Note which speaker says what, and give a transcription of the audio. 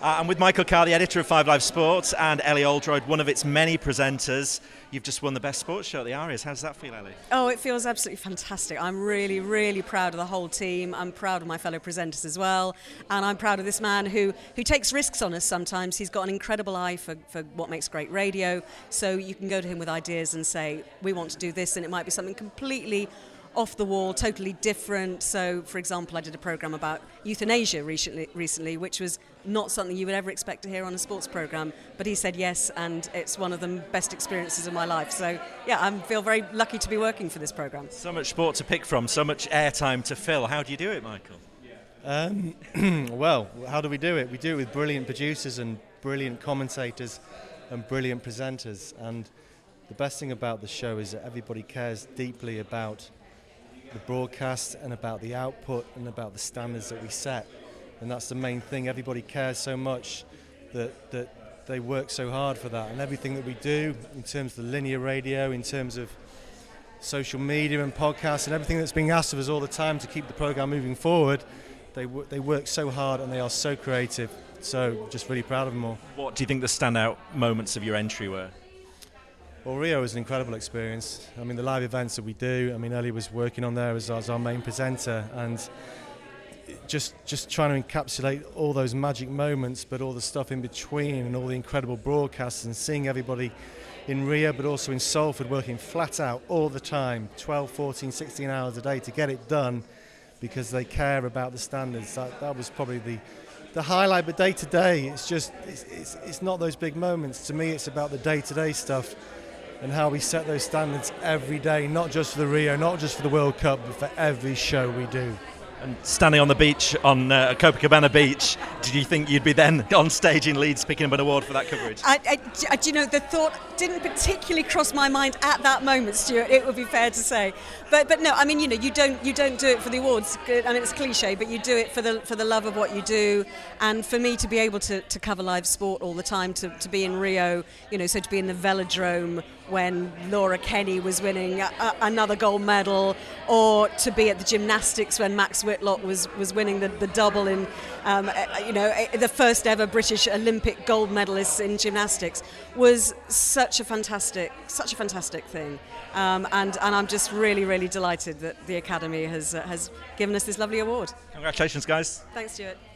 Speaker 1: I'm with Michael Carr, the editor of 5 Live Sports, and Ellie Oldroyd, one of its many presenters. You've just won the Best Sports Show at the Arias. How does that feel, Ellie?
Speaker 2: Oh, it feels absolutely fantastic. I'm really, really proud of the whole team. I'm proud of my fellow presenters as well. And I'm proud of this man who takes risks on us sometimes. He's got an incredible eye for what makes great radio. So you can go to him with ideas and say, we want to do this, and it might be something completely off the wall, totally different. So, for example, I did a programme about euthanasia recently, which was not something you would ever expect to hear on a sports programme. But he said yes, and it's one of the best experiences of my life. So, yeah, I feel very lucky to be working for this programme.
Speaker 1: So much sport to pick from, so much airtime to fill. How do you do it, Michael?
Speaker 3: Well, how do we do it? We do it with brilliant producers and brilliant commentators and brilliant presenters. And the best thing about the show is that everybody cares deeply about the broadcast and about the output and about the standards that we set, and that's the main thing. Everybody cares so much that they work so hard for that, and everything that we do in terms of the linear radio, in terms of social media and podcasts and everything that's being asked of us all the time to keep the program moving forward, they work so hard and they are so creative. So just really proud of them all.
Speaker 1: What do you think the standout moments of your entry were?
Speaker 3: Well, Rio was an incredible experience. I mean, the live events that we do, I mean, Ellie was working on there as our main presenter, and just trying to encapsulate all those magic moments, but all the stuff in between and all the incredible broadcasts, and seeing everybody in Rio but also in Salford working flat out all the time, 12, 14, 16 hours a day to get it done because they care about the standards. That was probably the highlight. But day to day, it's not those big moments. To me, it's about the day-to-day stuff and how we set those standards every day, not just for the Rio, not just for the World Cup, but for every show we do.
Speaker 1: And standing on the beach, on Copacabana Beach, did you think you'd be then on stage in Leeds picking up an award for that coverage?
Speaker 2: You know, the thought didn't particularly cross my mind at that moment, Stuart, it would be fair to say. But no, I mean, you know, you don't do it for the awards. I mean, it's cliche, but you do it for the love of what you do. And for me to be able to cover live sport all the time, to be in Rio, you know, so to be in the Velodrome when Laura Kenny was winning another gold medal, or to be at the gymnastics when Max Whitlock was winning the double in, you know, the first ever British Olympic gold medalist in gymnastics, was such a fantastic thing. And I'm just really, really delighted that the Academy has given us this lovely award.
Speaker 1: Congratulations, guys.
Speaker 2: Thanks, Stuart.